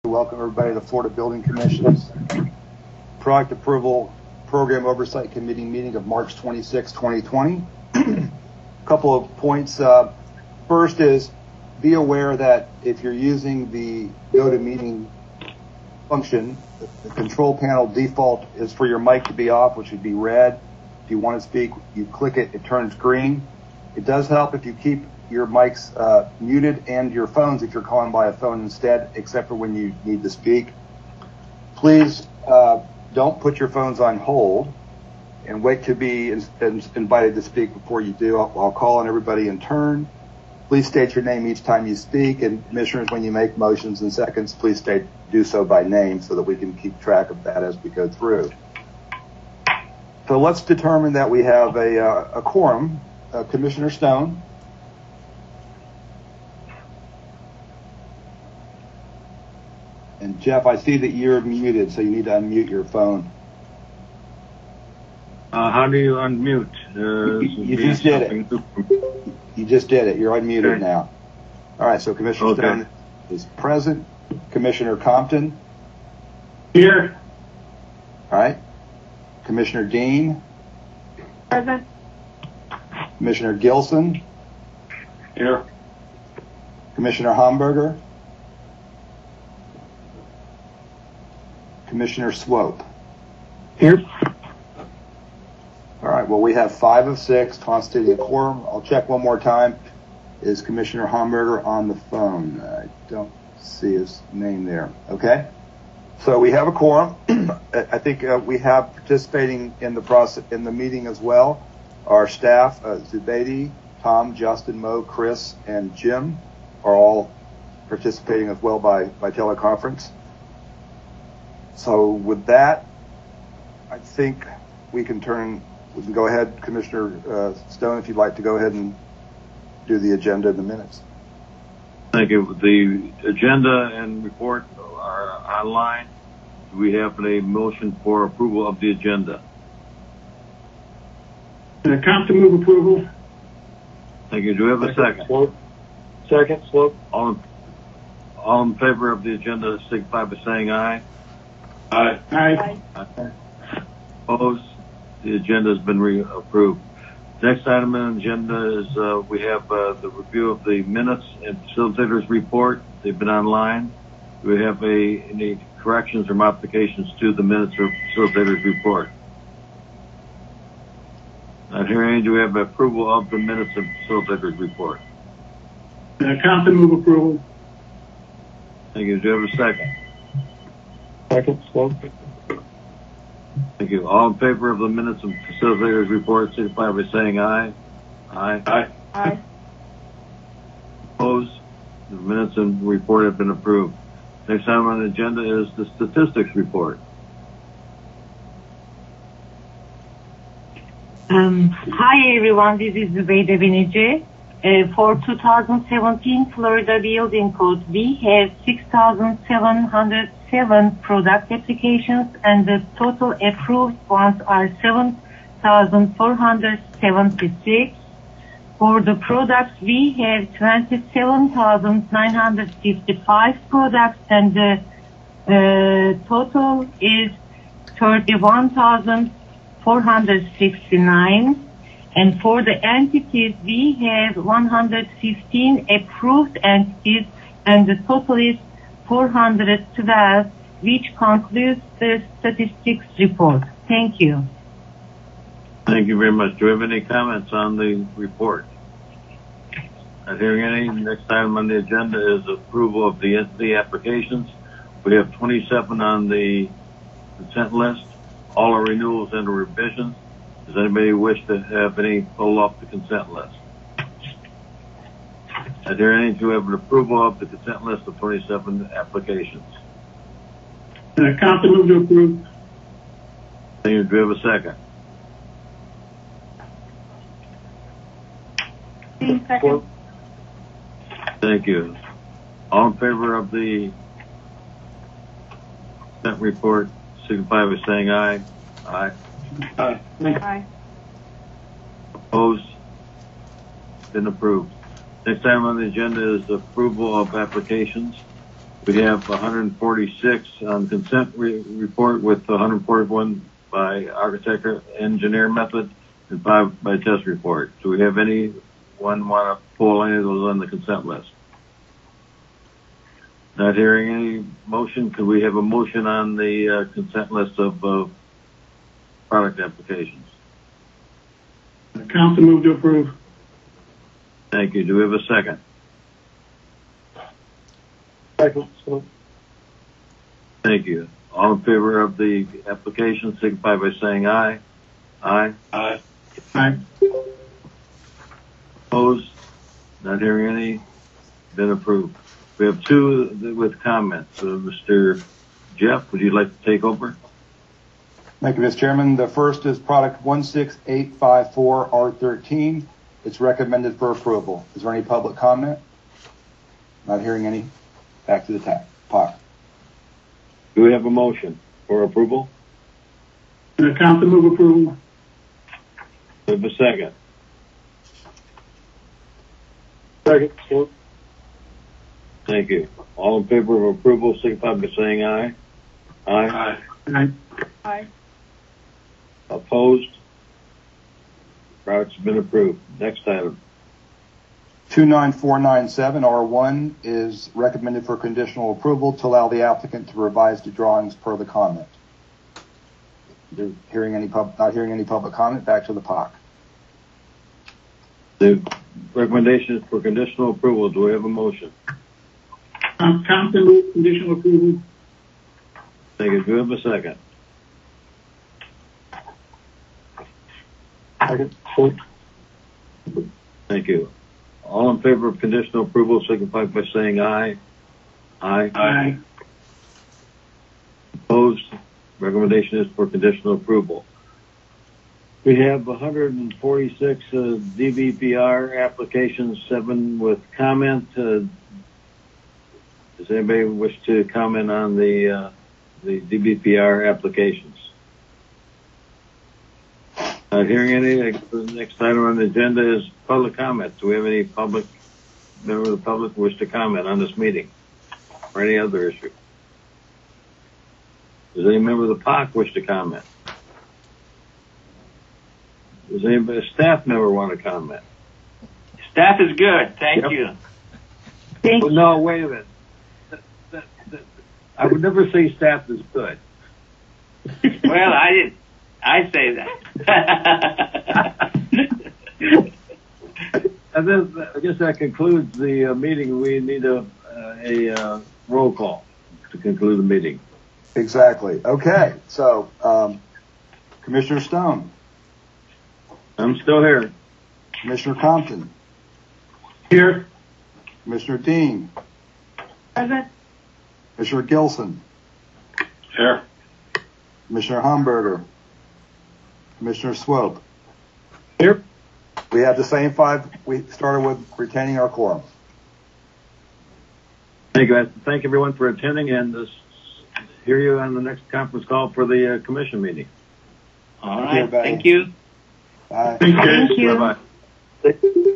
Welcome everybody to the Florida Building Commission's Product Approval Program Oversight Committee meeting of March 26, 2020. A couple of points. First is be aware that if you're using the GoToMeeting function, the control panel default is for your mic to be off, which would be red. If you want to speak, you click it, it turns green. It does help if you keep your mics muted and your phones if you're calling by a phone instead, except for when you need to speak. Please don't put your phones on hold and wait to be invited to speak before you do. I'll call on everybody in turn. Please state your name each time you speak, and commissioners, when you make motions in seconds, please do so by name so that we can keep track of that as we go through. So let's determine that we have a quorum. Commissioner Stone. And Jeff, I see that you're muted, so you need to unmute your phone. How do you unmute? You just did it. You just did it. You're unmuted okay. Now. All right, so Commissioner Stone is present. Commissioner Compton? Here. All right. Commissioner Dean? Present. Commissioner Gilson? Here. Commissioner Hamburger? Commissioner Swope? Here. All right, well, we have 5 of 6 constituting a quorum. I'll check one more time. Is Commissioner Hamburger on the phone? I don't see his name there. Okay. So we have a quorum. I think we have participating in the process in the meeting as well. Our staff, Zubaidi, Tom, Justin, Mo, Chris, and Jim are all participating as well by teleconference. So with that, I think we can go ahead, Commissioner Stone, if you'd like to go ahead and do the agenda in the minutes. Thank you. The agenda and report are online. Do we have a motion for approval of the agenda? Compton move approval. Thank you. Do we have a second? Swope. Second, Swope. All in favor of the agenda signify by saying aye. Aye. Aye. Aye. Opposed? The agenda has been approved. Next item on the agenda is we have the review of the minutes and facilitators report. They've been online. Do we have any corrections or modifications to the minutes or facilitators report? Not hearing any. Do we have approval of the minutes and facilitators report? Compton move approval. Thank you. Do you have a second? Second, Swope. Thank you. All in favor of the minutes and facilitators report, signify by saying aye. Aye. Aye. Aye. Opposed? The minutes and report have been approved. Next item on the agenda is the statistics report. Hi everyone, this is Zubaida Binici. For 2017 Florida Building Code, we have 6,707 product applications and the total approved ones are 7,476. For the products, we have 27,955 products and the total is 31,469. And for the entities, we have 115 approved entities, and the total is 412, which concludes the statistics report. Thank you. Thank you very much. Do we have any comments on the report? Not hearing any. Next item on the agenda is approval of the entity applications. We have 27 on the consent list. All are renewals and revisions. Does anybody wish to have any pull off the consent list? Are there any to have an approval of the consent list of 27 applications? Compton move to approve. Thank you. Do we have a second? Second. Thank you. All in favor of the consent report, signify by saying aye. Aye. Aye. Aye. Opposed? Been approved. Next item on the agenda is approval of applications. We have 146 on consent report with 141 by architecture engineer method and 5 by test report. Do we have anyone want to pull any of those on the consent list? Not hearing any motion. Could we have a motion on the consent list of product applications? Council move to approve. Thank you. Do we have a second? Second, Swope. Thank you. All in favor of the application signify by saying aye. Aye. Aye. Aye. Opposed? Not hearing any? Been approved. We have 2 with comments. Mr. Jeff, would you like to take over? Thank you, Mr. Chairman. The first is product 16854R13. It's recommended for approval. Is there any public comment? Not hearing any. Back to the POC. Do we have a motion for approval? Council move approval. Do we have a second? Second, Swope. Thank you. All in favor of approval signify by saying aye. Aye. Aye. Aye. Opposed? Product's been approved. Next item. 29497R1 is recommended for conditional approval to allow the applicant to revise the drawings per the comment. Not hearing any public comment. Back to the POC. The recommendation is for conditional approval. Do we have a motion? Council move conditional approval. Thank you. Do we have a second? Second, Swope. Thank you. All in favor of conditional approval signify by saying aye. Aye. Aye. Opposed? Recommendation is for conditional approval. We have 146 DVPR applications, 7 with comment. Does anybody wish to comment on the DVPR applications? Hearing any, the next item on the agenda is public comment. Do we have any member of the public who wish to comment on this meeting or any other issue? Does any member of the POC wish to comment? Does anybody, a staff member want to comment? Staff is good. Thank you. Thank Well, no, wait a minute. I would never say staff is good. Well, I say that. And then I guess that concludes the meeting. We need a roll call to conclude the meeting. Exactly. Okay. So, Commissioner Stone, I'm still here. Commissioner Compton, Here. Commissioner Dean, Present. Commissioner Gilson, Here. Commissioner Hamburger, Commissioner Swope. Here. We have the same 5. We started with retaining our quorum. Thank you. I thank everyone for attending and hear you on the next conference call for the commission meeting. All Thank you, right. everybody. Thank you. Bye. Thank you. Thank you. Bye-bye.